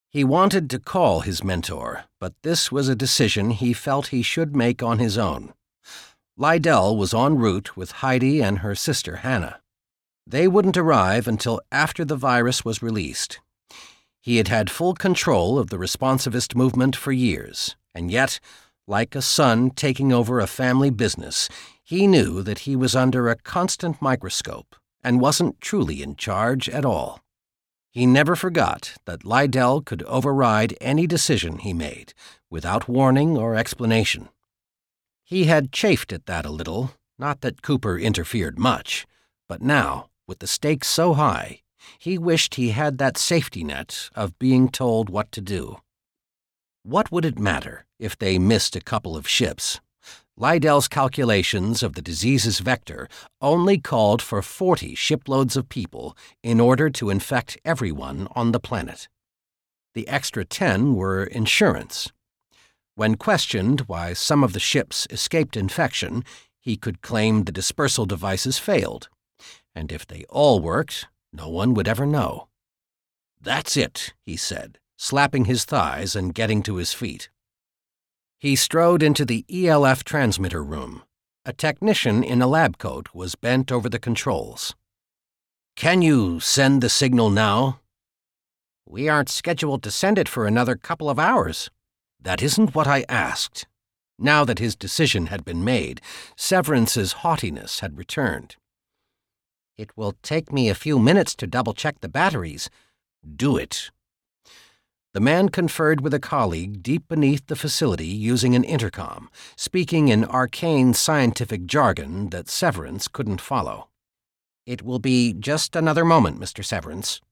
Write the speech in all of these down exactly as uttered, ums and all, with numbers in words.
He wanted to call his mentor, but this was a decision he felt he should make on his own. Lydell was en route with Heidi and her sister Hannah. They wouldn't arrive until after the virus was released. He had had full control of the responsivist movement for years, and yet, like a son taking over a family business, he knew that he was under a constant microscope and wasn't truly in charge at all. He never forgot that Lydell could override any decision he made, without warning or explanation. He had chafed at that a little, not that Cooper interfered much, but now, with the stakes so high, he wished he had that safety net of being told what to do. What would it matter if they missed a couple of ships? Lydell's calculations of the disease's vector only called for forty shiploads of people in order to infect everyone on the planet. The extra ten were insurance. When questioned why some of the ships escaped infection, he could claim the dispersal devices failed, and if they all worked, no one would ever know. "That's it," he said, slapping his thighs and getting to his feet. He strode into the E L F transmitter room. A technician in a lab coat was bent over the controls. "Can you send the signal now?" "We aren't scheduled to send it for another couple of hours." "That isn't what I asked." Now that his decision had been made, Severance's haughtiness had returned. "It will take me a few minutes to double-check the batteries." "Do it." The man conferred with a colleague deep beneath the facility using an intercom, speaking in arcane scientific jargon that Severance couldn't follow. "It will be just another moment, Mister Severance."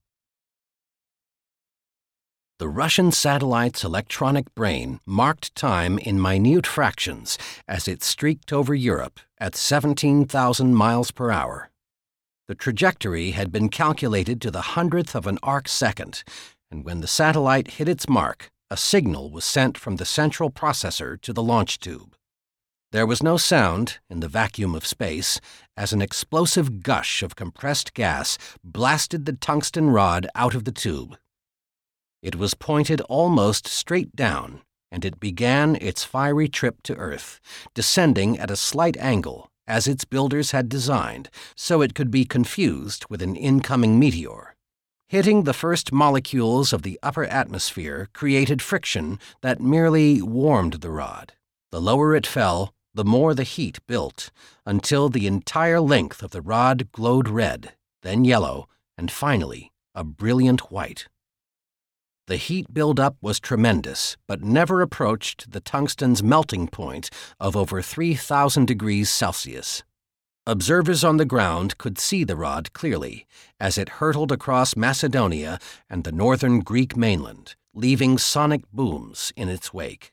The Russian satellite's electronic brain marked time in minute fractions as it streaked over Europe at seventeen thousand miles per hour. The trajectory had been calculated to the hundredth of an arc second, and when the satellite hit its mark, a signal was sent from the central processor to the launch tube. There was no sound in the vacuum of space as an explosive gush of compressed gas blasted the tungsten rod out of the tube. It was pointed almost straight down, and it began its fiery trip to Earth, descending at a slight angle, as its builders had designed, so it could be confused with an incoming meteor. Hitting the first molecules of the upper atmosphere created friction that merely warmed the rod. The lower it fell, the more the heat built, until the entire length of the rod glowed red, then yellow, and finally a brilliant white. The heat buildup was tremendous, but never approached the tungsten's melting point of over three thousand degrees Celsius. Observers on the ground could see the rod clearly as it hurtled across Macedonia and the northern Greek mainland, leaving sonic booms in its wake.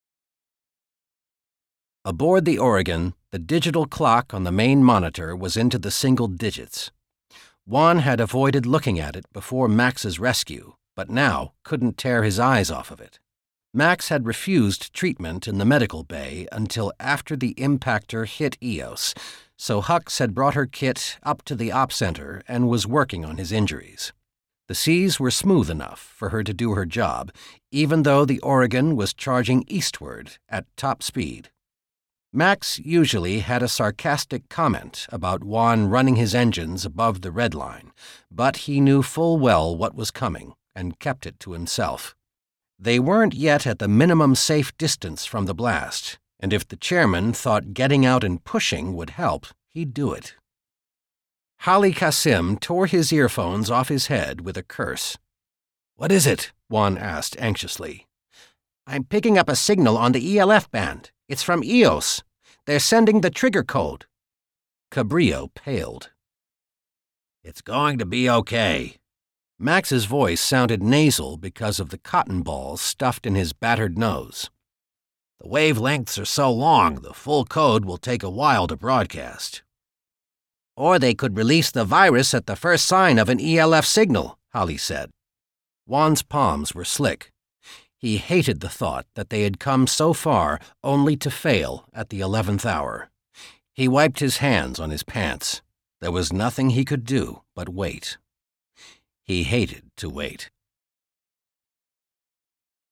Aboard the Oregon, the digital clock on the main monitor was into the single digits. Juan had avoided looking at it before Max's rescue, but now couldn't tear his eyes off of it. Max had refused treatment in the medical bay until after the impactor hit Eos, so Hux had brought her kit up to the op center and was working on his injuries. The seas were smooth enough for her to do her job, even though the Oregon was charging eastward at top speed. Max usually had a sarcastic comment about Juan running his engines above the red line, but he knew full well what was coming and kept it to himself. They weren't yet at the minimum safe distance from the blast, and if the chairman thought getting out and pushing would help, he'd do it. Hali Kasim tore his earphones off his head with a curse. "What is it?" Juan asked anxiously. "I'm picking up a signal on the E L F band. It's from Eos. They're sending the trigger code." Cabrillo paled. "It's going to be okay." Max's voice sounded nasal because of the cotton balls stuffed in his battered nose. "The wavelengths are so long, the full code will take a while to broadcast." "Or they could release the virus at the first sign of an E L F signal," Hali said. Juan's palms were slick. He hated the thought that they had come so far only to fail at the eleventh hour. He wiped his hands on his pants. There was nothing he could do but wait. He hated to wait.